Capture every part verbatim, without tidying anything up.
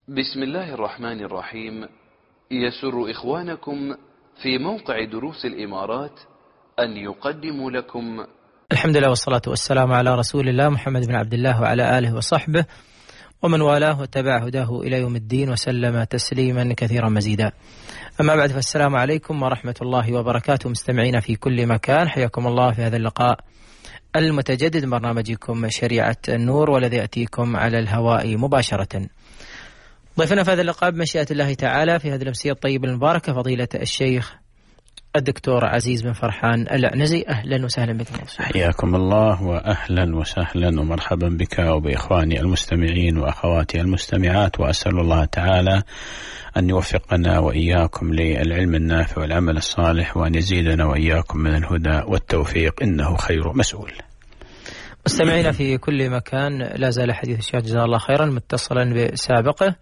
بسم الله الرحمن الرحيم. يسر إخوانكم في موقع دروس الإمارات أن يقدموا لكم الحمد لله والصلاة والسلام على رسول الله محمد بن عبد الله وعلى آله وصحبه ومن والاه واتبع هداه إلى يوم الدين وسلم تسليما كثيرا مزيدا. أما بعد، فالسلام عليكم ورحمة الله وبركاته مستمعين في كل مكان، حياكم الله في هذا اللقاء المتجدد برنامجكم شريعة النور، والذي يأتيكم على الهواء مباشرة. ضيفنا في هذا اللقاء بمشيئة الله تعالى في هذه الأمسية الطيبة المباركة فضيلة الشيخ الدكتور عزيز بن فرحان العنزي. أهلا وسهلا بك. حياكم الله وأهلا وسهلا ومرحبا بك وبإخواني المستمعين وأخواتي المستمعات، وأسأل الله تعالى أن يوفقنا وإياكم للعلم النافع والعمل الصالح، وأن يزيدنا وإياكم من الهدى والتوفيق، إنه خير مسؤول. مستمعينا في كل مكان، لا زال حديث الشيخ جزاه الله خيرا متصلا بسابقه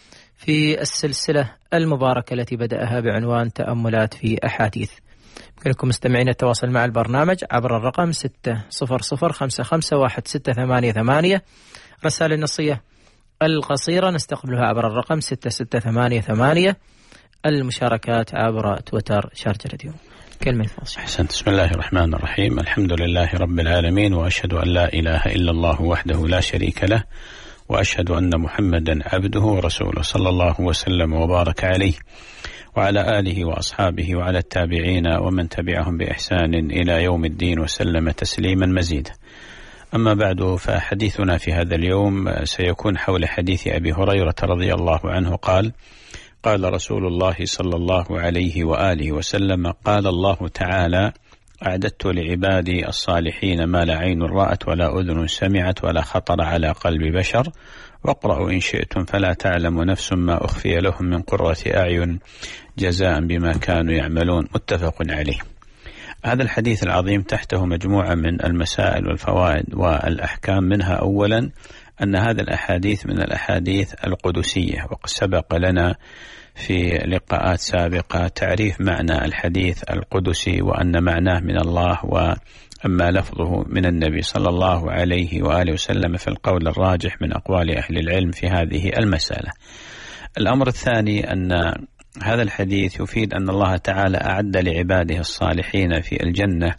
في السلسلة المباركة التي بدأها بعنوان تأملات في أحاديث. يمكنكم مستمعين التواصل مع البرنامج عبر الرقم ستة صفر صفر خمسة خمسة واحد ستة ثمانية ثمانية. رسائل النصية القصيرة نستقبلها عبر الرقم ستة ستة ثمانية ثمانية. المشاركات عبر تويتر شارجة راديو. كلمة الفاصل. أحسنت. بسم الله الرحمن الرحيم. الحمد لله رب العالمين، وأشهد أن لا إله إلا الله وحده لا شريك له، وأشهد أن محمدا عبده ورسوله، صلى الله وسلم وبارك عليه وعلى آله وأصحابه وعلى التابعين ومن تبعهم بإحسان إلى يوم الدين وسلم تسليما مزيدا. أما بعد، فحديثنا في هذا اليوم سيكون حول حديث أبي هريرة رضي الله عنه قال: قال رسول الله صلى الله عليه وآله وسلم: قال الله تعالى: أعددت لعبادي الصالحين ما لا عين رأت ولا أذن سمعت ولا خطر على قلب بشر، واقرأوا إن شئتم فلا تعلم نفس ما أخفي لهم من قرة أعين جزاء بما كانوا يعملون. متفق عليه. هذا الحديث العظيم تحته مجموعة من المسائل والفوائد والأحكام. منها أولا أن هذا الأحاديث من الأحاديث القدسية، وقد سبق لنا في لقاءات سابقة تعريف معنى الحديث القدسي، وأن معناه من الله، وأما لفظه من النبي صلى الله عليه وآله وسلم في القول الراجح من أقوال أهل العلم في هذه المسألة. الأمر الثاني أن هذا الحديث يفيد أن الله تعالى أعد لعباده الصالحين في الجنة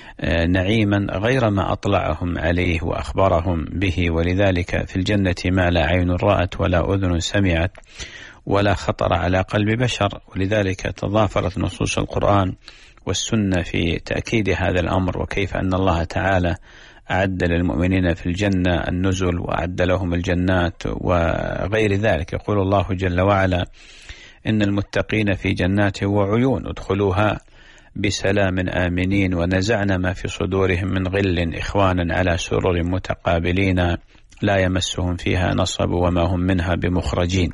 نعيما غير ما أطلعهم عليه وأخبرهم به، ولذلك في الجنة ما لا عين رأت ولا أذن سمعت ولا خطر على قلب بشر، ولذلك تضافرت نصوص القرآن والسنة في تأكيد هذا الأمر، وكيف أن الله تعالى أعد للمؤمنين في الجنة النزل وأعد لهم الجنات وغير ذلك. يقول الله جل وعلا: إن المتقين في جنات وعيون ادخلوها بسلام آمنين ونزعنا ما في صدورهم من غل إخوانا على سرر متقابلين لا يمسهم فيها نصب وما هم منها بمخرجين.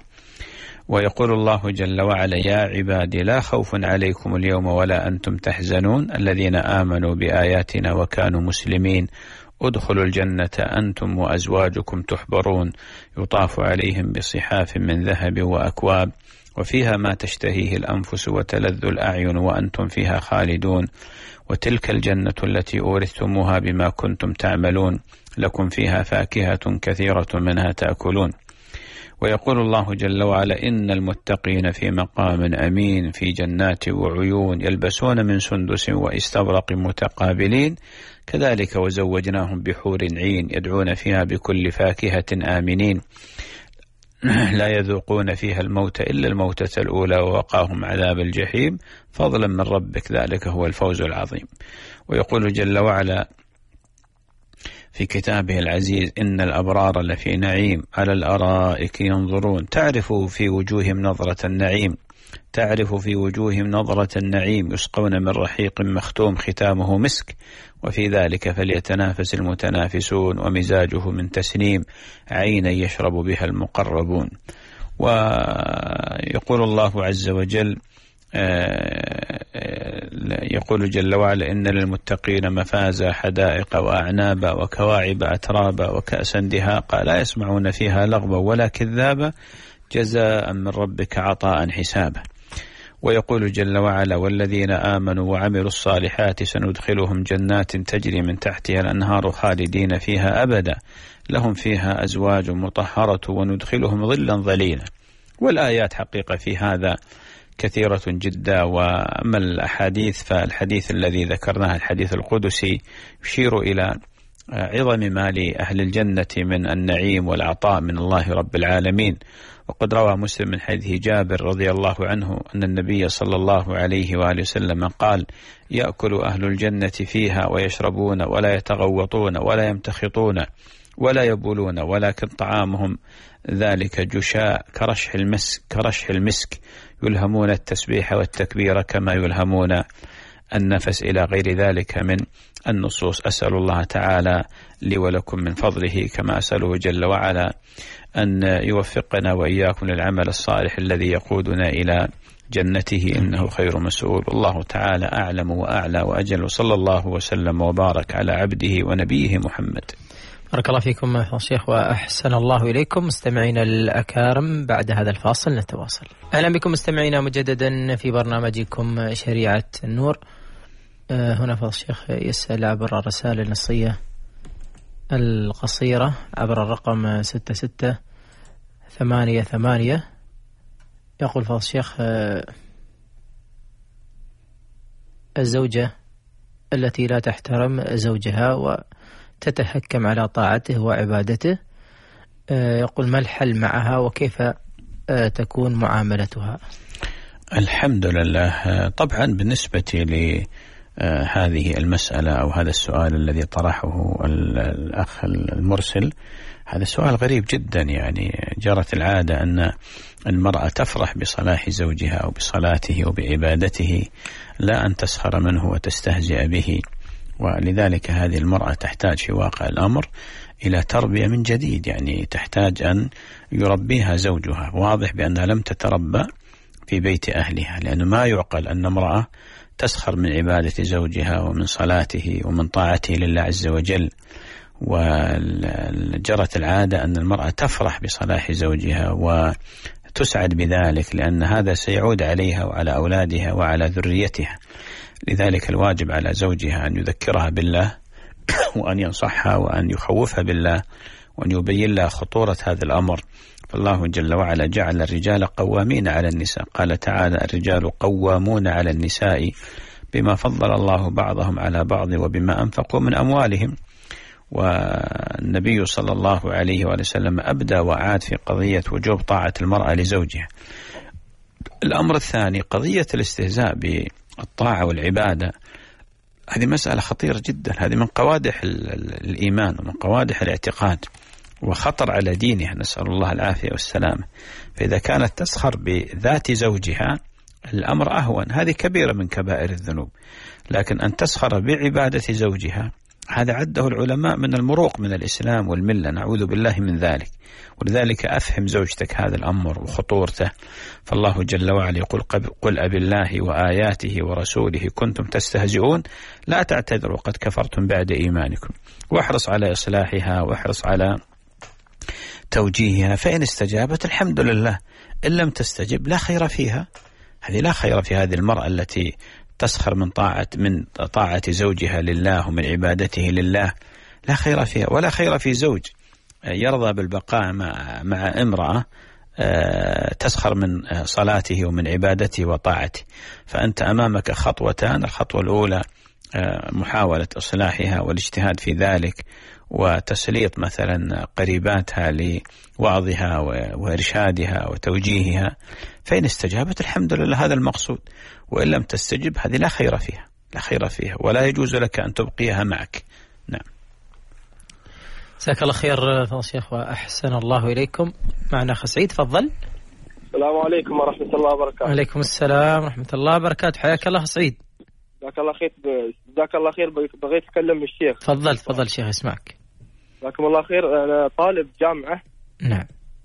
ويقول الله جل وعلا: يا عبادي لا خوف عليكم اليوم ولا أنتم تحزنون الذين آمنوا بآياتنا وكانوا مسلمين ادخلوا الجنة أنتم وأزواجكم تحبرون يطاف عليهم بصحاف من ذهب وأكواب وفيها ما تشتهيه الأنفس وتلذ الأعين وأنتم فيها خالدون وتلك الجنة التي أورثتموها بما كنتم تعملون لكم فيها فاكهة كثيرة منها تأكلون. ويقول الله جل وعلا: إن المتقين في مقام أمين في جنات وعيون يلبسون من سندس واستبرق متقابلين كذلك وزوجناهم بحور عين يدعون فيها بكل فاكهة آمنين لا يذوقون فيها الموت إلا الموتة الأولى ووقاهم عذاب الجحيم فضلا من ربك ذلك هو الفوز العظيم. ويقول جل وعلا في كتابه العزيز: إن الأبرار لفي نعيم على الأرائك ينظرون تعرف في وجوههم نظرة النعيم تعرف في وجوههم نظرة النعيم يسقون من رحيق مختوم ختامه مسك وفي ذلك فليتنافس المتنافسون ومزاجه من تسنيم عينا يشرب بها المقربون. ويقول الله عز وجل يقول جل وعلا: إن للمتقين مفازا حدائق وأعنابا وكواعب أترابا وكأسا دهاقا لا يسمعون فيها لغوا ولا كذابا جزاء من ربك عطاء حسابا. ويقول جل وعلا: والذين آمنوا وعملوا الصالحات سندخلهم جنات تجري من تحتها الأنهار خالدين فيها أبدا لهم فيها أزواج مطهرة وندخلهم ظلا ظليلا والآيات حقيقة في هذا كثيرة جدا. وأما الأحاديث فالحديث الذي ذكرناه الحديث القدسي يشير إلى عظم ما لأهل الجنة من النعيم والعطاء من الله رب العالمين. وقد روى مسلم من حديث جابر رضي الله عنه أن النبي صلى الله عليه وآله وسلم قال: يأكل أهل الجنة فيها ويشربون ولا يتغوطون ولا يمتخطون ولا يبولون، ولكن طعامهم ذلك جشاء كرشح المسك, كرشح المسك يلهمون التسبيح والتكبير كما يلهمون النفس، إلى غير ذلك من النصوص. أسأل الله تعالى لي ولكم من فضله، كما أسأله جل وعلا أن يوفقنا وإياكم للعمل الصالح الذي يقودنا إلى جنته، إنه خير مسؤول. الله تعالى أعلم وأعلى وأجل، وصلى الله وسلم وبارك على عبده ونبيه محمد. بارك الله فيكم يا شيخ وأحسن الله إليكم. مستمعينا الأكارم، بعد هذا الفاصل نتواصل. أهلا بكم مستمعينا مجددا في برنامجكم شريعة النور. هنا فضل الشيخ يسأل عبر الرسائل النصية القصيرة عبر الرقم ستة ستة ثمانية ثمانية. يقول فضل الشيخ: الزوجة التي لا تحترم زوجها وتتهكم على طاعته وعبادته، يقول ما الحل معها وكيف تكون معاملتها؟ الحمد لله. طبعا بالنسبة لي هذه المسألة أو هذا السؤال الذي طرحه الأخ المرسل، هذا سؤال غريب جدا. يعني جرت العادة أن المرأة تفرح بصلاح زوجها أو بصلاته وبعبادته، لا أن تسخر منه وتستهزئ به. ولذلك هذه المرأة تحتاج في واقع الأمر إلى تربية من جديد، يعني تحتاج أن يربيها زوجها. واضح بأنها لم تتربى في بيت أهلها، لأنه ما يعقل أن امرأة تسخر من عبادة زوجها ومن صلاته ومن طاعته لله عز وجل. وجرت العادة أن المرأة تفرح بصلاح زوجها وتسعد بذلك، لأن هذا سيعود عليها وعلى أولادها وعلى ذريتها. لذلك الواجب على زوجها أن يذكرها بالله وأن ينصحها وأن يخوفها بالله وأن يبين لها خطورة هذا الأمر. فالله جل وعلا جعل الرجال قوامين على النساء، قال تعالى: الرجال قوامون على النساء بما فضل الله بعضهم على بعض وبما أنفقوا من أموالهم. والنبي صلى الله عليه وسلم أبدى وعاد في قضية وجوب طاعة المرأة لزوجها. الأمر الثاني قضية الاستهزاء بالطاعة والعبادة، هذه مسألة خطيرة جدا. هذه من قوادح الإيمان ومن قوادح الاعتقاد، وخطر على دينها، نسأل الله العافية والسلامة. فإذا كانت تسخر بذات زوجها الأمر أهون، هذه كبيرة من كبائر الذنوب. لكن أن تسخر بعبادة زوجها هذا عده العلماء من المروق من الإسلام والملة، نعوذ بالله من ذلك. ولذلك أفهم زوجتك هذا الأمر وخطورته. فالله جل وعلا يقول: قل أبي الله وآياته ورسوله كنتم تستهزئون لا تعتذروا قد كفرتم بعد إيمانكم. واحرص على إصلاحها واحرص على توجيهها، فإن استجابت الحمد لله، إن لم تستجب لا خير فيها. هذه لا خير في هذه المرأة التي تسخر من طاعة من طاعة زوجها لله ومن عبادته لله، لا خير فيها. ولا خير في زوج يرضى بالبقاء مع مع امرأة تسخر من صلاته ومن عبادته وطاعته. فأنت أمامك خطوتان: الخطوة الأولى محاولة إصلاحها والاجتهاد في ذلك، وتسليط مثلا قريباتها لوعظها وإرشادها وتوجيهها. فإن استجابت الحمد لله، هذا المقصود. وإن لم تستجب هذه لا خير فيها، لا خير فيها، ولا يجوز لك أن تبقيها معك. نعم. جزاك الله خير فضل الشيخ وأحسن الله إليكم. معنا أخ سعيد، تفضل. السلام عليكم ورحمة الله وبركاته. وعليكم السلام ورحمة الله وبركاته. حياك الله سعيد. جزاك الله خير. جزاك الله خير. بغيت أتكلم الشيخ. تفضل تفضل الشيخ يسمعك. جزاكم الله خير. أنا طالب جامعة. نعم.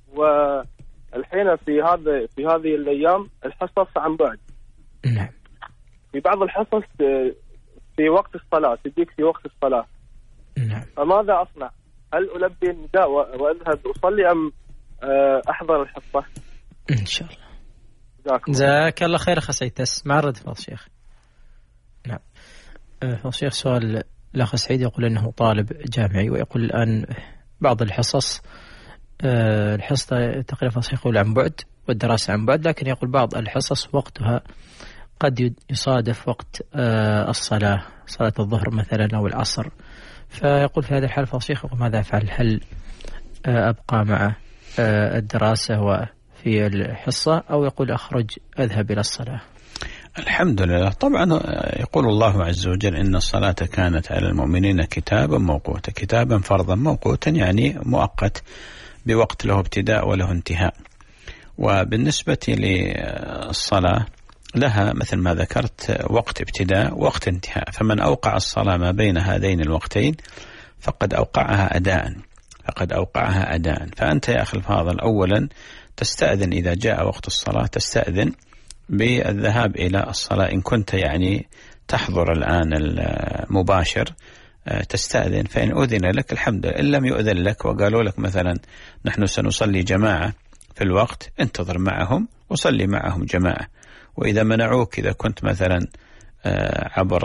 والحين في هذا في هذه الأيام الحصص عن بعد. نعم. في بعض الحصص في وقت الصلاة، تجيك في وقت الصلاة. نعم. فماذا أصنع؟ هل ألبي النداء وأذهب أصلي أم أحضر الحصة؟ إن شاء الله. جزاك الله خير أخ سعيد. تسمع رد فضل الشيخ. نعم. فضل الشيخ سؤال الأخ سعيد يقول أنه طالب جامعي، ويقول الآن بعض الحصص الحصة تقريبا يقول عن بعد، والدراسة عن بعد، لكن يقول بعض الحصص وقتها قد يصادف وقت الصلاة، صلاة الظهر مثلا أو العصر، فيقول في هذه الحالة فالشيخ ماذا أفعل؟ هل أبقى مع الدراسة وفي الحصة أو يقول أخرج أذهب إلى الصلاة؟ الحمد لله. طبعا يقول الله عز وجل إن الصلاة كانت على المؤمنين كتابا موقوتا، كتابا فرضا موقوتا يعني مؤقت بوقت له ابتداء وله انتهاء. وبالنسبة للصلاة لها مثل ما ذكرت وقت ابتداء وقت انتهاء، فمن أوقع الصلاة ما بين هذين الوقتين فقد أوقعها أداء فقد أوقعها أداء. فأنت يا أخي الفاضل أولا تستأذن إذا جاء وقت الصلاة، تستأذن بالذهاب إلى الصلاة إن كنت يعني تحضر الآن المباشر، تستأذن، فإن أذن لك الحمد لله، إن لم يؤذن لك وقالوا لك مثلا نحن سنصلي جماعة في الوقت، انتظر معهم وصلي معهم جماعة. وإذا منعوك، إذا كنت مثلا عبر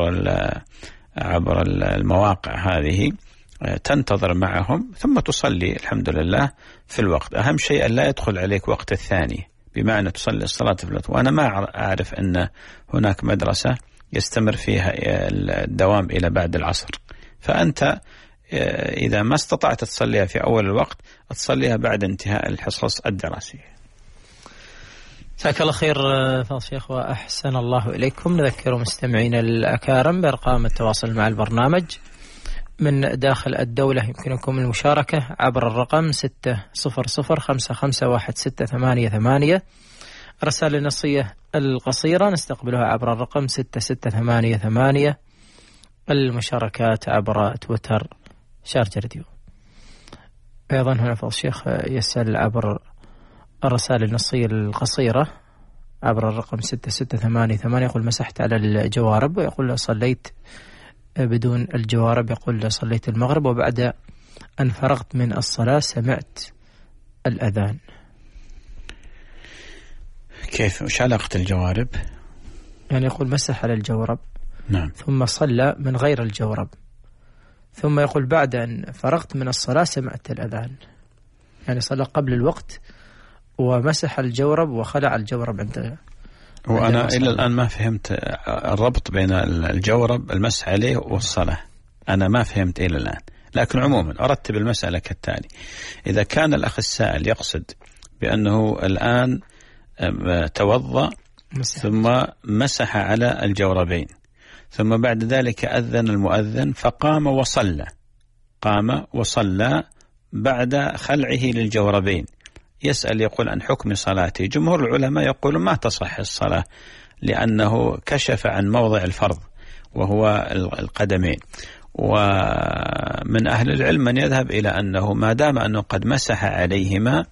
عبر المواقع هذه، تنتظر معهم ثم تصلي الحمد لله في الوقت. أهم شيء أن لا يدخل عليك وقت الثاني، بمعنى تصلي الصلاة في الوقت. وأنا ما أعرف أن هناك مدرسة يستمر فيها الدوام إلى بعد العصر، فأنت إذا ما استطعت تصليها في أول الوقت تصليها بعد انتهاء الحصص الدراسية. جزاك الله خير فضل شيخ وأحسن الله إليكم. نذكر مستمعين الأكارم بأرقام التواصل مع البرنامج من داخل الدولة، يمكنكم المشاركة عبر الرقم ستة صفر صفر خمسة خمسة واحد ستة ثمانية ثمانية. الرسالة النصية القصيرة نستقبلها عبر الرقم ستة ستة ثمانية ثمانية. المشاركات عبر تويتر شارجة راديو. أيضا هنا فضل الشيخ يسأل عبر الرسالة النصية القصيرة عبر الرقم ستة ستة ثمانية ثمانية، يقول مسحت على الجوارب، ويقول صليت بدون الجوارب، يقول صليت المغرب وبعد أن فرغت من الصلاة سمعت الأذان. كيف؟ وش علاقة الجوارب؟ يعني يقول مسح على الجورب، نعم، ثم صلى من غير الجورب، ثم يقول بعد أن فرغت من الصلاة سمعت الأذان، يعني صلى قبل الوقت ومسح الجورب وخلع الجورب عند. وأنا إلى الآن ما فهمت الربط بين الجورب المسح عليه والصلاة، أنا ما فهمت إلى الآن. لكن عموما أرتب المسألة كالتالي: إذا كان الأخ السائل يقصد بأنه الآن توضأ ثم مسح على الجوربين، ثم بعد ذلك أذن المؤذن فقام وصلى قام وصلى بعد خلعه للجوربين، يسأل يقول عن حكم صلاته. جمهور العلماء يقولون ما تصح الصلاة، لأنه كشف عن موضع الفرض وهو القدمين. ومن أهل العلم من يذهب إلى أنه ما دام أنه قد مسح عليهما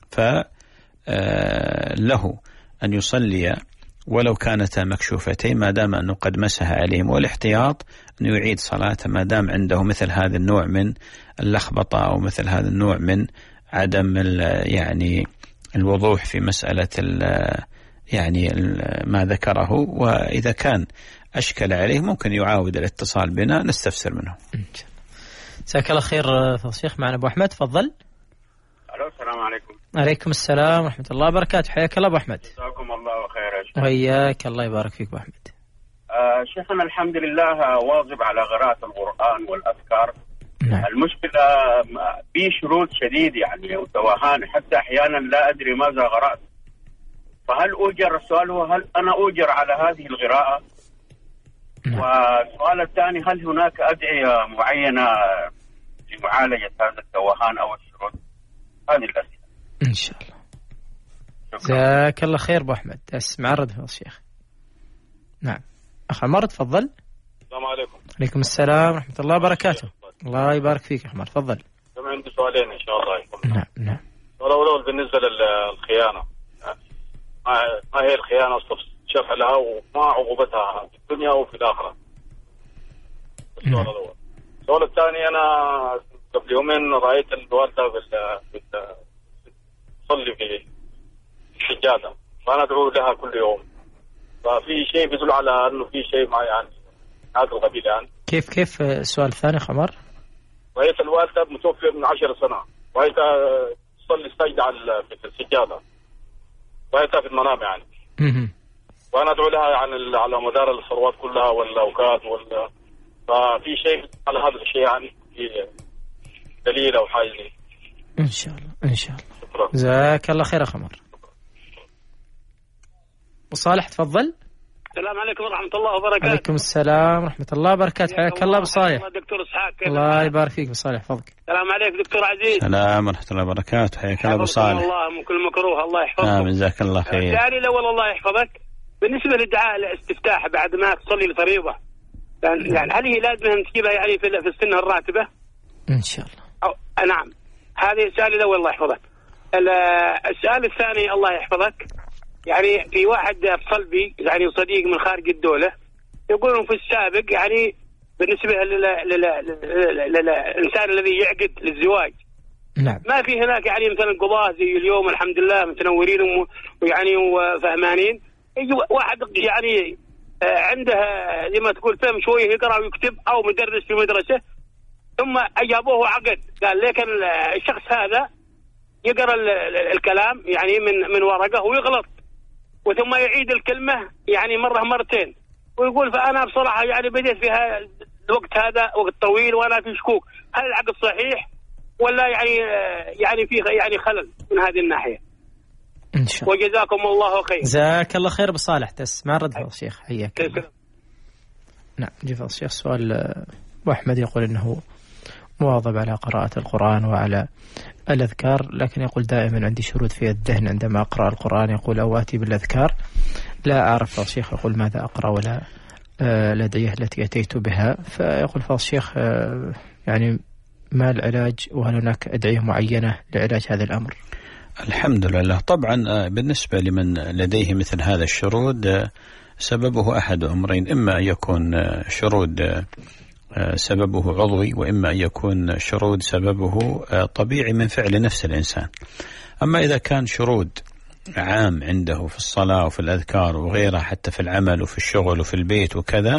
فله أن يصلي ولو كانتا مكشوفتين ما دام أنه قد مسح عليهم، والاحتياط أن يعيد صلاته ما دام عنده مثل هذا النوع من اللخبطة أو مثل هذا النوع من عدم يعني الوضوح في مسألة يعني ما ذكره. وإذا كان أشكل عليه ممكن يعاود الاتصال بنا نستفسر منه. جزاك الله خير فضل الشيخ. معنا أبو أحمد، تفضل. ألو، السلام عليكم. عليكم السلام ورحمة الله وبركاته. حياك الله أبو أحمد. جزاكم الله خير يا شيخ. وإياك، الله يبارك فيك أبو أحمد. آه شيخنا الحمد لله واظب على قراءة القرآن والأذكار. نعم. المشكلة في شروط شديد يعني وتوهان، حتى أحيانا لا أدري ماذا قرأت. فهل أؤجر؟ السؤال هو هل أنا أؤجر على هذه القراءة؟ نعم. والسؤال الثاني هل هناك أدعية معينة لمعالجة هذا التوهان أو الشروط؟ هذه الأسئلة إن شاء الله. جزاك الله خير أبو أحمد. اسمع رد فضل الشيخ. نعم. أخ عمر، تفضل. السلام عليكم. عليكم السلام ورحمة الله وبركاته. الله يبارك فيك يا عمر، تفضل. كمان عندي سؤالين إن شاء الله يكون. نعم نعم. السؤال الأول بالنسبة للخيانة، ما هي الخيانة شرح لها وما عقوبتها في الدنيا وفي الآخرة؟ السؤال الأول. السؤال الثاني، أنا قبل يومين رأيت الوالدة في تصلي في السجادة، فأنا أدعو لها كل يوم، ففي شيء بيدل على أنه في شيء ما يعني هذا القبيل يعني. كيف كيف السؤال الثاني خمر؟ وهي الوالدة متوفية من عشر سنة، وهي تصلي السجدة على في السجادة، ف رأيتها في المنام يعني. وأنا أدعو لها يعني على مدار الثروات كلها والأوقات وال ففي شيء على هذا الشيء يعني في دليل أو حاجة لي. إن شاء الله إن شاء الله. شكرا. جزاك الله خير أخ عمر. وصالح تفضل. السلام عليكم ورحمة الله وبركاته. عليكم السلام ورحمة الله وبركاته. حياك الله بصالح. دكتور إسحاق. الله يبارك فيك بصالح فضلك. السلام عليك دكتور عزيز. السلام ورحمة الله وبركاته. حياك الله بصالح. الله من كل مكروه الله يحفظك. آمين جزاك الله خير. الثاني الأول الله يحفظك. بالنسبة للدعاء الاستفتاح بعد ما تصلي الفريضة يعني هل هي لازم تجيبها يعني في في السنة الراتبة؟ إن شاء الله. أو نعم. هذه السؤال الأول الله يحفظك. السؤال الثاني الله يحفظك. يعني في واحد اتصل بي يعني صديق من خارج الدولة يقولون في السابق يعني بالنسبة للإنسان الذي يعقد للزواج نعم. ما في هناك يعني مثلا قضاة زي اليوم الحمد لله متنورين ويعني وفهمانين. يجي واحد يعني عنده زي ما تقول فهم شوية يقرأ ويكتب أو مدرس في مدرسة ثم أجابوه عقد قال لكن الشخص هذا يقرأ الكلام يعني من من ورقة ويغلط وثم يعيد الكلمة يعني مرة مرتين ويقول فأنا بصراحة يعني بديت في الوقت هذا وقت طويل وأنا في شكوك هل العقد صحيح ولا يعني يعني في يعني خلل من هذه الناحية. إن شاء الله. وجزاكم الله خير. جزاك الله خير بصالح. تسمع رد فضل الشيخ حياك. نعم جزاك الله الشيخ. سؤال أبو أحمد يقول إنه مواظب على قراءة القرآن وعلى الأذكار لكن يقول دائما عندي شرود في الذهن عندما أقرأ القرآن يقول أو آتي بالأذكار لا أعرف الشيخ يقول ماذا أقرأ ولا الأدعية التي أتيت بها فيقول فضل الشيخ يعني ما العلاج وهل هناك أدعية معينة لعلاج هذا الأمر؟ الحمد لله. طبعا بالنسبة لمن لديه مثل هذا الشرود سببه أحد أمرين إما أن يكون شرود سببه عضوي وإما أن يكون شرود سببه طبيعي من فعل نفس الإنسان. أما إذا كان شرود عام عنده في الصلاة وفي الأذكار وغيرها حتى في العمل وفي الشغل وفي البيت وكذا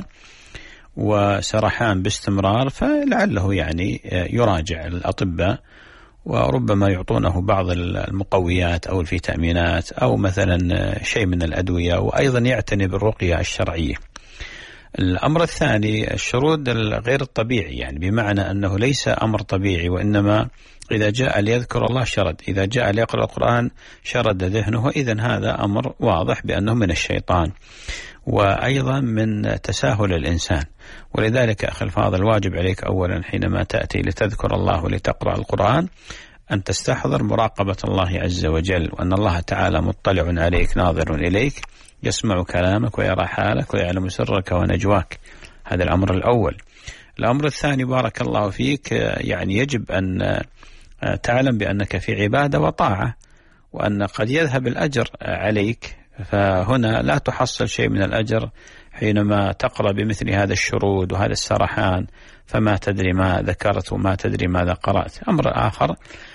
وسرحان باستمرار فلعله يعني يراجع الأطباء وربما يعطونه بعض المقويات أو الفيتامينات أو مثلا شيء من الأدوية وأيضا يعتني بالرقية الشرعية. الأمر الثاني الشرود الغير الطبيعي يعني بمعنى أنه ليس أمر طبيعي وإنما إذا جاء ليذكر الله شرد إذا جاء ليقرأ القرآن شرد ذهنه إذن هذا أمر واضح بأنه من الشيطان وأيضا من تساهل الإنسان. ولذلك أخي الفاضل الواجب عليك أولا حينما تأتي لتذكر الله ولتقرأ القرآن أن تستحضر مراقبة الله عز وجل وأن الله تعالى مطلع عليك ناظر إليك يسمع كلامك ويرى حالك ويعلم سرك ونجواك. هذا الأمر الأول. الأمر الثاني بارك الله فيك يعني يجب أن تعلم بأنك في عبادة وطاعة وأن قد يذهب الأجر عليك فهنا لا تحصل شيء من الأجر حينما تقرأ بمثل هذا الشرود وهذا السرحان فما تدري ما ذكرت وما تدري ماذا قرأت. أمر آخر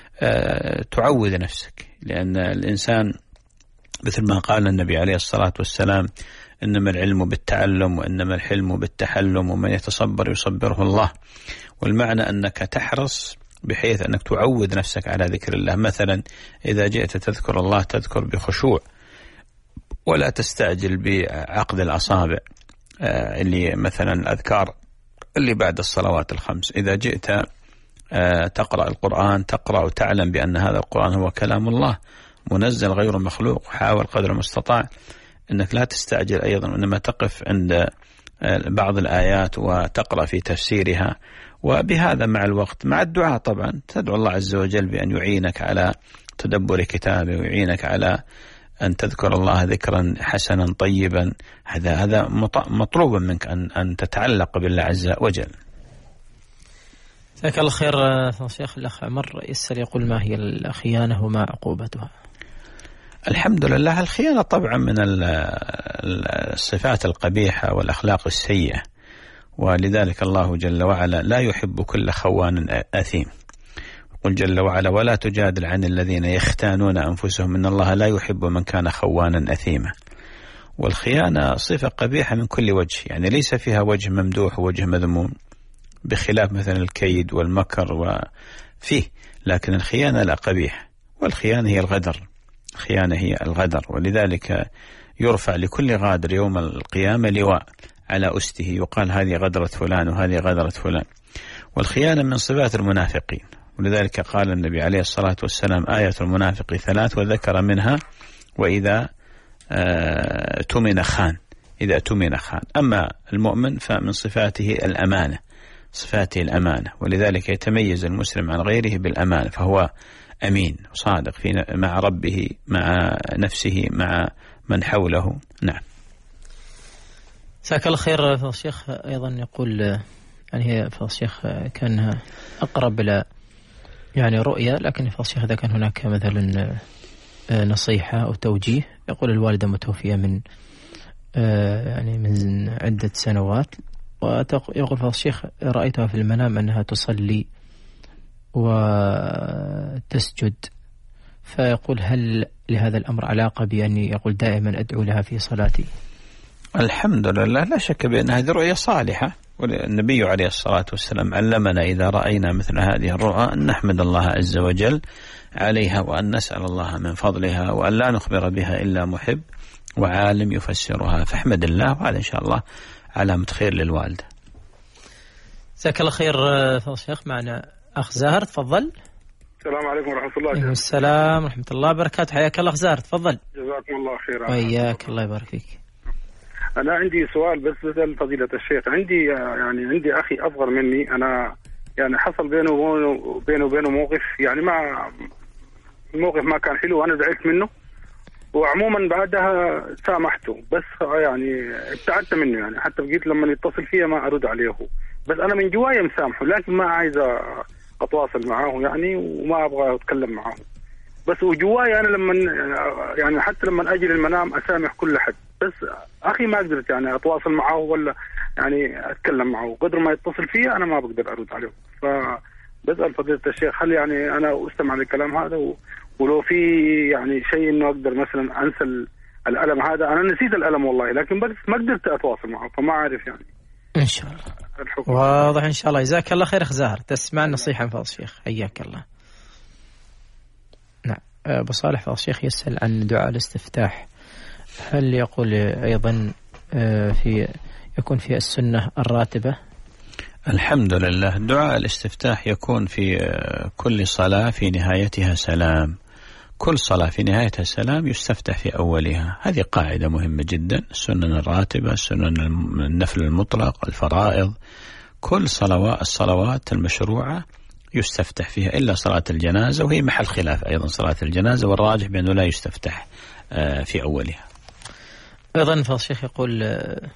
تعود نفسك لأن الإنسان مثل ما قال النبي عليه الصلاة والسلام إنما العلم بالتعلم وإنما الحلم بالتحلم ومن يتصبر يصبره الله. والمعنى أنك تحرص بحيث أنك تعود نفسك على ذكر الله. مثلا إذا جئت تذكر الله تذكر بخشوع ولا تستعجل بعقد الأصابع اللي مثلا الأذكار اللي بعد الصلوات الخمس. إذا جئت تقرأ القرآن تقرأ وتعلم بأن هذا القرآن هو كلام الله منزل غير مخلوق. حاول قدر المستطاع أنك لا تستعجل أيضا وإنما تقف عند بعض الآيات وتقرأ في تفسيرها وبهذا مع الوقت مع الدعاء طبعا تدعو الله عز وجل بأن يعينك على تدبر كتابه ويعينك على أن تذكر الله ذكرا حسنا طيبا. هذا هذا مطلوب منك أن أن تتعلق بالله عز وجل. جزاك الله خير شيخ. الأخ عمر يسأل يقول ما هي الخيانة وما عقوبتها؟ الحمد لله. الخيانة طبعا من الصفات القبيحة والأخلاق السيئة ولذلك الله جل وعلا لا يحب كل خوان أثيم. قل جل وعلا ولا تجادل عن الذين يختانون أنفسهم إن الله لا يحب من كان خوانا أثيما. والخيانة صفة قبيحة من كل وجه يعني ليس فيها وجه ممدوح ووجه مذموم بخلاف مثلا الكيد والمكر وفيه لكن الخيانة لا قبيح. والخيانة هي الغدر الخيانة هي الغدر، ولذلك يرفع لكل غادر يوم القيامة لواء على أسته يقال هذه غدرة فلان وهذه غدرة فلان. والخيانة من صفات المنافقين، ولذلك قال النبي عليه الصلاة والسلام آية المنافق ثلاث وذكر منها وإذا تمن خان، إذا تمن خان. أما المؤمن فمن صفاته الأمانة، صفاته الأمانة، ولذلك يتميز المسلم عن غيره بالأمانة، فهو أمين وصادق في مع ربه مع نفسه مع من حوله. نعم. جزاك الله خير. فضل الشيخ أيضا يقول يعني هي فضل الشيخ كان أقرب إلى يعني رؤية، لكن فضل الشيخ إذا كان هناك مثلا نصيحة أو توجيه، يقول الوالدة متوفية من يعني من عدة سنوات، ويقول فضل الشيخ رأيتها في المنام أنها تصلي وتسجد، فيقول هل لهذا الأمر علاقة بأني يقول دائما أدعو لها في صلاتي؟ الحمد لله، لا شك بأن هذه رؤية صالحة، والنبي عليه الصلاة والسلام علمنا إذا رأينا مثل هذه الرؤى أن نحمد الله عز وجل عليها، وأن نسأل الله من فضلها، وأن لا نخبر بها إلا محب وعالم يفسرها، فاحمد الله، وهذا إن شاء الله علامة خير للوالدة. جزاك الله خير. فضل الشيخ معنا أخ زاهر، تفضل. السلام عليكم ورحمة الله. عليكم السلام ورحمة الله وبركاته، حياك الله أخ زاهر، تفضل. جزاكم الله خيرا. وإياك، الله يبارك فيك. أنا عندي سؤال بس بسأل فضيلة الشيخ. عندي يعني عندي أخي أصغر مني، أنا يعني حصل بينه وبينه بينه وبينه موقف، يعني ما الموقف ما كان حلو، وأنا زعلت منه، وعموما بعدها سامحته، بس يعني ابتعدت منه، يعني حتى بقيت لما يتصل فيها ما أرد عليه، بس أنا من جوايا مسامحه، لكن ما عايز أتواصل معه يعني، وما أبغى أتكلم معه، بس وجوايا أنا لما يعني حتى لما أجي للمنام أسامح كل حد، بس أخي ما قدرت يعني أتواصل معه ولا يعني أتكلم معه، قدر ما يتصل فيها أنا ما بقدر أرد عليه. فبسأل فضيلة الشيخ هل يعني أنا أستمع للكلام هذا، ولو في يعني شيء إنه أقدر مثلا أنسى الألم هذا، أنا نسيت الألم والله، لكن بس ما قدرت أتواصل معه، فما أعرف يعني. إن شاء الله واضح إن شاء الله. جزاك الله خير أخ زاهر، تسمع النصيحة من فضل الشيخ، حياك الله. نعم. أبو صالح فضل الشيخ يسأل عن دعاء الاستفتاح، هل يقول أيضا في يكون في السنة الراتبة؟ الحمد لله، دعاء الاستفتاح يكون في كل صلاة في نهايتها سلام، كل صلاة في نهايتها سلام يستفتح في أولها، هذه قاعدة مهمة جدا. السنن الراتبة، السنن النفل المطلق، الفرائض، كل صلوات الصلوات المشروعة يستفتح فيها إلا صلاة الجنازة، وهي محل خلاف أيضا صلاة الجنازة، والراجح بأنه لا يستفتح في أولها. أيضا فالشيخ يقول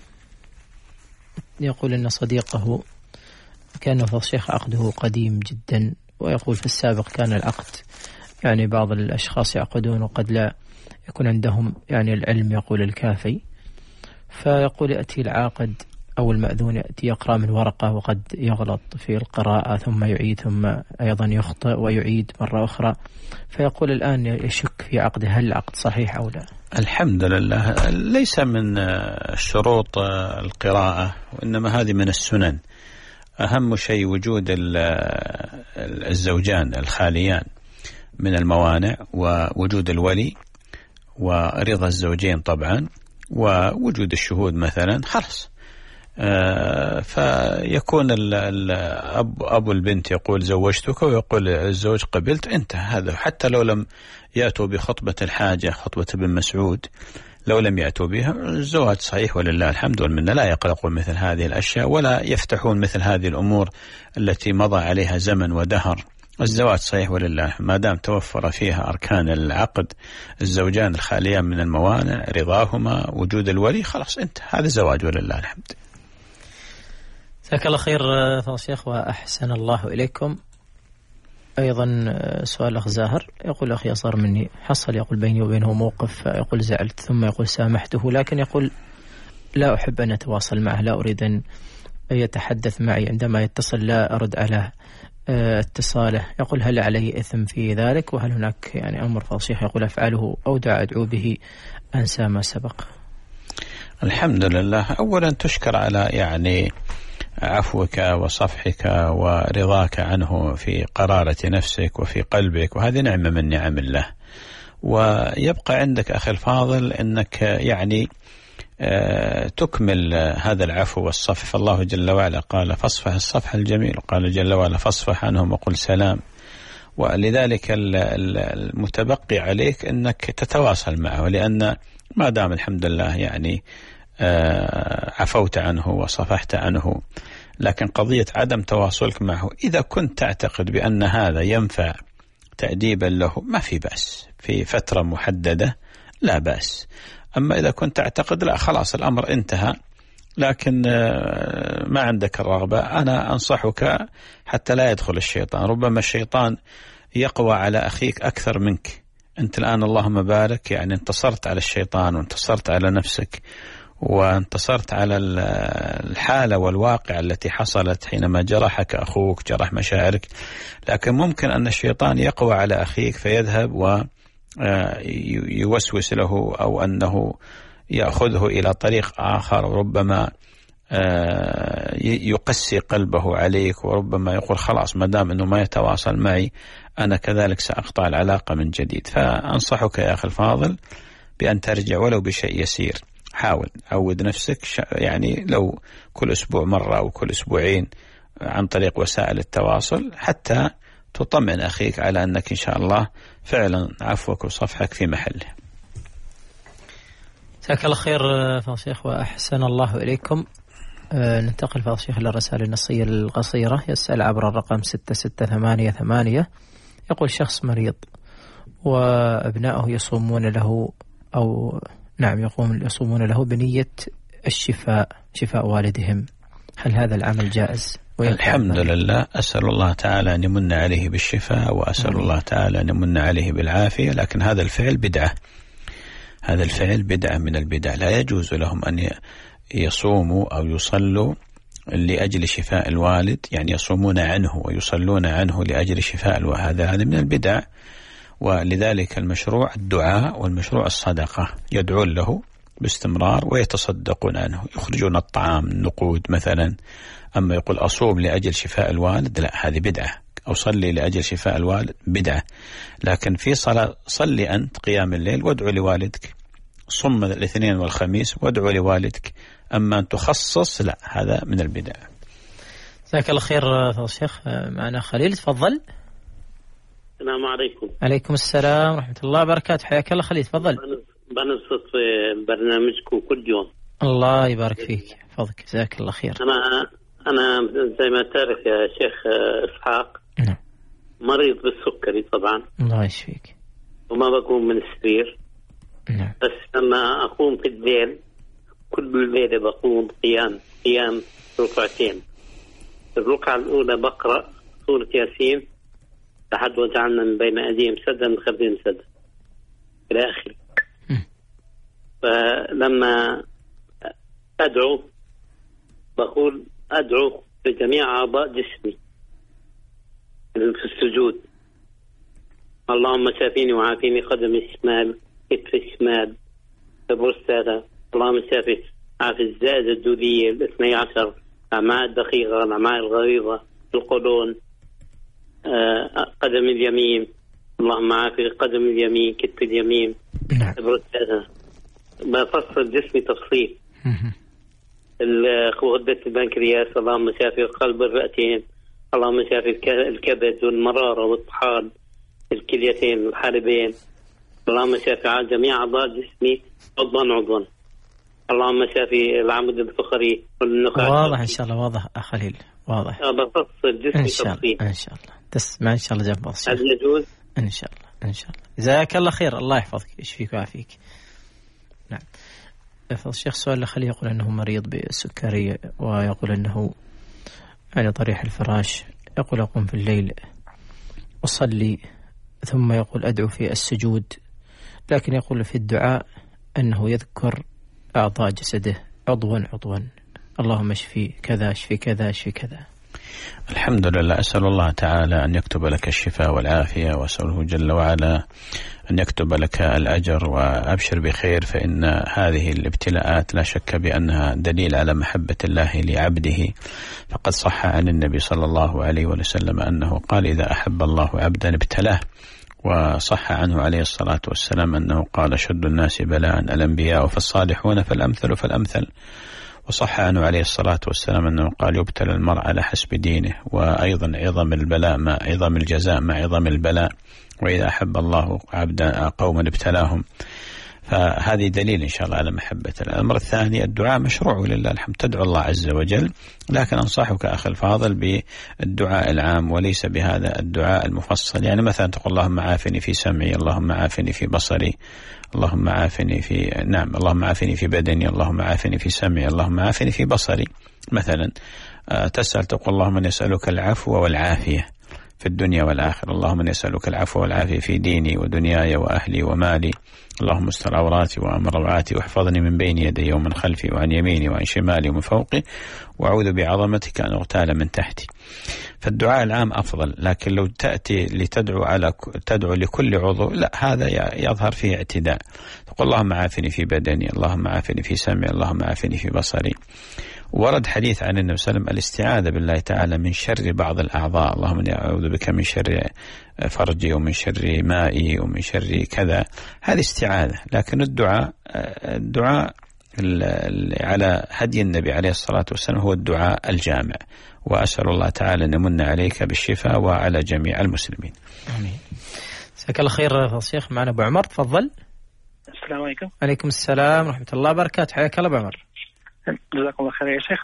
يقول إن صديقه كان فالشيخ عقده قديم جدا، ويقول في السابق كان العقد يعني بعض الأشخاص يعقدون وقد لا يكون عندهم يعني العلم يقول الكافي، فيقول يأتي العاقد أو المأذون يأتي يقرأ من ورقة وقد يغلط في القراءة ثم يعيد ثم أيضا يخطئ ويعيد مرة أخرى، فيقول الآن يشك في عقده، هل العقد صحيح أو لا؟ الحمد لله، ليس من شروط القراءة، وإنما هذه من السنن. أهم شيء وجود الزوجان الخاليان من الموانع، ووجود الولي، ورضا الزوجين طبعا، ووجود الشهود مثلا، خلاص. آه فيكون الأب أبو البنت يقول زوجتك، ويقول الزوج قبلت، انتهى هذا. حتى لو لم يأتوا بخطبة الحاجة، خطبة ابن مسعود، لو لم يأتوا بها الزواج صحيح ولله الحمد والمنة. لا يقلقون مثل هذه الأشياء، ولا يفتحون مثل هذه الأمور التي مضى عليها زمن ودهر. الزواج صحيح ولله، ما دام توفر فيها أركان العقد، الزوجان الخاليان من الموانع، رضاهما، وجود الولي، خلاص انتهى، هذا زواج ولله الحمد. جزاك الله خير فضل الشيخ وأحسن الله إليكم. أيضا سؤال أخ زاهر، يقول أخي أصغر مني حصل يقول بيني وبينه موقف، يقول زعلت ثم يقول سامحته، لكن يقول لا أحب أن أتواصل معه، لا أريد أن يتحدث معي، عندما يتصل لا أرد على اتصاله، يقول هل علي إثم في ذلك؟ وهل هناك يعني أمر فضل الشيخ يقول أفعله أو دع أدعو به أنسى ما سبق؟ الحمد لله، أولا تشكر على يعني عفوك وصفحك ورضاك عنه في قرارة نفسك وفي قلبك، وهذه نعمة من نعم الله. ويبقى عندك أخي الفاضل أنك يعني تكمل هذا العفو والصفح. فالله جل وعلا قال فاصفح الصفح الجميل، وقال جل وعلا فاصفح عنهم وقل سلام. ولذلك المتبقي عليك أنك تتواصل معه، لأن ما دام الحمد لله يعني عفوت عنه وصفحت عنه، لكن قضية عدم تواصلك معه إذا كنت تعتقد بأن هذا ينفع تأديبا له ما في بأس، في فترة محددة لا بأس. أما إذا كنت تعتقد لا خلاص الأمر انتهى لكن ما عندك الرغبة، أنا أنصحك حتى لا يدخل الشيطان. ربما الشيطان يقوى على أخيك أكثر منك. أنت الآن اللهم بارك يعني انتصرت على الشيطان وانتصرت على نفسك وانتصرت على الحالة والواقع التي حصلت حينما جرحك أخوك، جرح مشاعرك، لكن ممكن أن الشيطان يقوى على أخيك فيذهب ويوسوس له أو أنه يأخذه إلى طريق آخر، وربما يقسي قلبه عليك، وربما يقول خلاص ما دام أنه ما يتواصل معي أنا كذلك سأقطع العلاقة من جديد. فأنصحك يا أخي الفاضل بأن ترجع ولو بشيء يسير. حاول عود نفسك يعني لو كل أسبوع مرة أو كل أسبوعين عن طريق وسائل التواصل حتى تطمئن أخيك على أنك إن شاء الله فعلا عفوك وصفحك في محله. جزاك الله خير فضل شيخ وأحسن الله إليكم. أه ننتقل فضل شيخ للرسائل النصية القصيرة. يسأل عبر الرقم ستة ستة ثمانية ثمانية، يقول شخص مريض وأبنائه يصومون له أو نعم يقوم يصومون له بنية الشفاء شفاء والدهم، هل هذا العمل جائز؟ الحمد لله، أسأل الله تعالى أن يمن عليه بالشفاء وأسأل مم. الله تعالى أن يمن عليه بالعافية، لكن هذا الفعل بدعة، هذا الفعل بدعة من البدع. لا يجوز لهم أن يصوموا أو يصلوا لأجل شفاء الوالد، يعني يصومون عنه ويصلون عنه لأجل شفاء الوالد، هذا هذا من البدع. ولذلك المشروع الدعاء والمشروع الصدقة، يدعون له باستمرار ويتصدقون عنه، يخرجون الطعام النقود مثلا. أما يقول أصوم لأجل شفاء الوالد، لا، هذه بدعة. أو صلي لأجل شفاء الوالد، بدعة. لكن في صلاة صلي أنت قيام الليل وادعو لوالدك، صم الاثنين والخميس وادعو لوالدك. أما أن تخصص، لا، هذا من البدع. جزاك الله خير فضل الشيخ. معنا خليل، تفضل. السلام عليكم. عليكم السلام ورحمة الله وبركاته، حياك الله خليل، تفضل. بنبسط في برنامجكم كل يوم. الله يبارك فيك، فضلك، جزاك الله خير. أنا أنا زي ما تعرف يا شيخ إسحاق، نعم، مريض بالسكري طبعا. الله يشفيك. وما بقوم من السرير. نعم. بس لما أقوم في الليل كل ليلة بقوم قيام قيام ركعتين. الركعة الأولى بقرأ سورة ياسين لحد وجعلنا من بين أيديهم سدا من خلفهم سدا إلى آخره. فلما أدعو بقول أدعو بجميع أعضاء جسمي في السجود. اللهم شافيني وعافيني قدم الشمال، كتف الشمال، البروستاتا. اللهم شافي عافي الزائدة الدودية الاثني عشر، الأمعاء الدقيقة، الأمعاء الغليظة، القولون، آه، قدم اليمين. اللهم عافي قدم اليمين، كتف اليمين، البروستاتا. بفصل جسمي تفصيل. غدة البنكرياس. اللهم شافي قلب الرئتين. اللهم شافي الكبد والمرارة والطحال، الكليتين، الحالبين. اللهم شافي على جميع أعضاء جسمي عضوا عضوا. اللهم شافي العمود الفقري والنخاع. واضح إن شاء الله، واضح أخليل، واضح. بفصل جسمي إن شاء تفصيل. الله إن شاء الله تسمع إن شاء الله جنب الشيخ. هل يجوز؟ إن شاء الله إن شاء الله. جزاك الله خير، الله يحفظك يشفيك ويعافيك. نعم. الشيخ سؤال خليه يقول أنه مريض بالسكري، ويقول أنه على طريح الفراش، يقول أقوم في الليل أصلي ثم يقول أدعو في السجود، لكن يقول في الدعاء أنه يذكر أعضاء جسده عضوا عضوا، اللهم اشفي كذا اشفي كذا اشفي كذا. الحمد لله، أسأل الله تعالى أن يكتب لك الشفاء والعافية، وأسأله جل وعلا أن يكتب لك الأجر، وأبشر بخير، فإن هذه الابتلاءات لا شك بأنها دليل على محبة الله لعبده. فقد صح عن النبي صلى الله عليه وسلم أنه قال إذا أحب الله عبدا ابتلاه، وصح عنه عليه الصلاة والسلام أنه قال: شد الناس بلاء الأنبياء فالصالحون فالأمثل فالأمثل. وصح عنه عليه الصلاة والسلام أنه قال: يبتلى المرء على حسب دينه. وأيضا عظم البلاء مع عظم الجزاء مع عظم البلاء، وإذا أحب الله عبدا قوما ابتلاهم. فهذه دليل إن شاء الله على محبة. الأمر الثاني: الدعاء مشروع ولله الحمد، تدعو الله عز وجل، لكن أنصحك أخي الفاضل بالدعاء العام وليس بهذا الدعاء المفصل. يعني مثلا تقول: اللهم عافني في سمعي، اللهم عافني في بصري، اللهم عافني في نعم اللهم عافني في بدني، اللهم عافني في سمعي، اللهم عافني في بصري. مثلا تسأل تقول: اللهم نسألك العفو والعافية في الدنيا والآخرة، اللهم نسألك العفو والعافية في ديني ودنياي وأهلي ومالي، اللهم استر عوراتي وأمر روعاتي، واحفظني من بين يدي ومن خلفي وعن يميني وعن شمالي ومن فوقي، وأعوذ بعظمتك أن أغتال من تحتي. فالدعاء العام أفضل، لكن لو تأتي لتدعو على تدعو لكل عضو، لا، هذا يظهر فيه اعتداء. تقول: اللهم عافني في بدني، اللهم عافني في سمعي، اللهم عافني في بصري. ورد حديث عن النبي صلى الله عليه وسلم الاستعاذة بالله تعالى من شر بعض الأعضاء، اللهم إني أعوذ بك من شر فرجي ومن شر مائي ومن شر كذا، هذه استعاذة. لكن الدعاء الدعاء على هدي النبي عليه الصلاة والسلام هو الدعاء الجامع. وأسأل الله تعالى أن يمن عليك بالشفاء وعلى جميع المسلمين. آمين. جزاك الله خير يا شيخ. معنا أبو عمر، تفضل. السلام عليكم. عليكم السلام ورحمة الله وبركاته. حياك الله أبو عمر. جزاكم الله خير يا شيخ.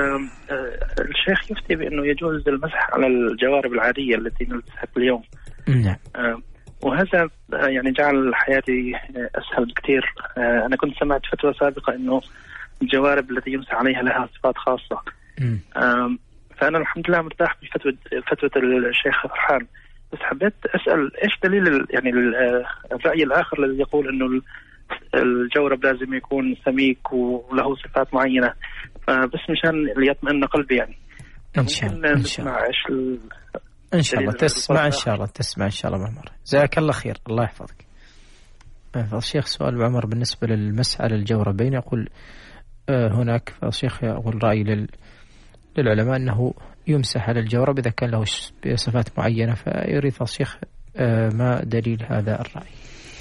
الشيخ يفتي بأنه يجوز المسح على الجوارب العادية التي نلبسها في اليوم. نعم. وهذا يعني جعل حياتي أسهل بكثير. أنا كنت سمعت فتوى سابقة أنه الجوارب التي يمسح عليها لها صفات خاصة. فأنا الحمد لله مرتاح بفتوى فتوى الشيخ فرحان، بس حبيت أسأل إيش دليل يعني الرأي الآخر الذي يقول أنه الجورب لازم يكون سميك وله صفات معينة، بس مشان ليطمئن قلبي يعني. إن شاء الله إن شاء الله ال... إن شاء الله تسمع إن شاء الله تسمع إن شاء الله بعمر. جزاك الله خير، الله يحفظك. الشيخ سؤال بعمر بالنسبة للمسح على الجوربين، يقول هناك الشيخ يقول رأي لل... للعلماء أنه يمسح على الجورب إذا كان له صفات معينة، فيريد الشيخ ما دليل هذا الرأي؟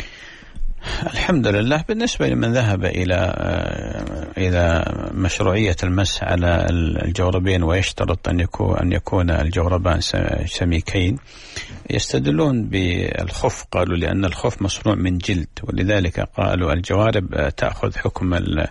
الحمد لله. بالنسبة لمن ذهب إلى إلى مشروعية المسح على الجوربين ويشترط أن يكون أن يكون الجوربان سميكين، يستدلون بالخف. قالوا لأن الخف مصنوع من جلد، ولذلك قالوا الجوارب تأخذ حكم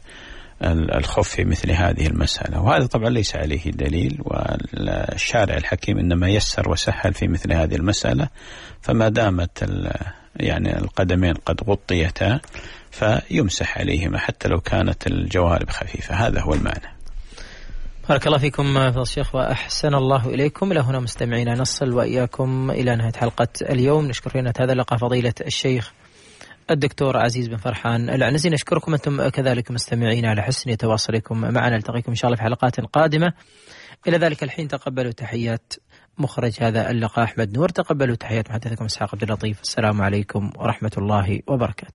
الخف في مثل هذه المسألة. وهذا طبعا ليس عليه دليل، والشارع الحكيم إنما يسر وسهل في مثل هذه المسألة. فما دامت يعني القدمين قد غطيتا فيمسح عليهما حتى لو كانت الجوارب خفيفة. هذا هو المعنى. بارك الله فيكم فضيلة الشيخ وأحسن الله إليكم. إلى هنا مستمعينا نصل وإياكم إلى نهاية حلقة اليوم. نشكر في هذا اللقاء فضيلة الشيخ الدكتور عزيز بن فرحان العنزي. نشكركم أنتم كذلك مستمعين على حسن تواصلكم معنا. نلتقيكم إن شاء الله في حلقات قادمة. إلى ذلك الحين تقبلوا تحيات مخرج هذا اللقاء أحمد نور، تقبلوا تحيات محدثكم إسحاق عبد اللطيف. السلام عليكم ورحمة الله وبركاته.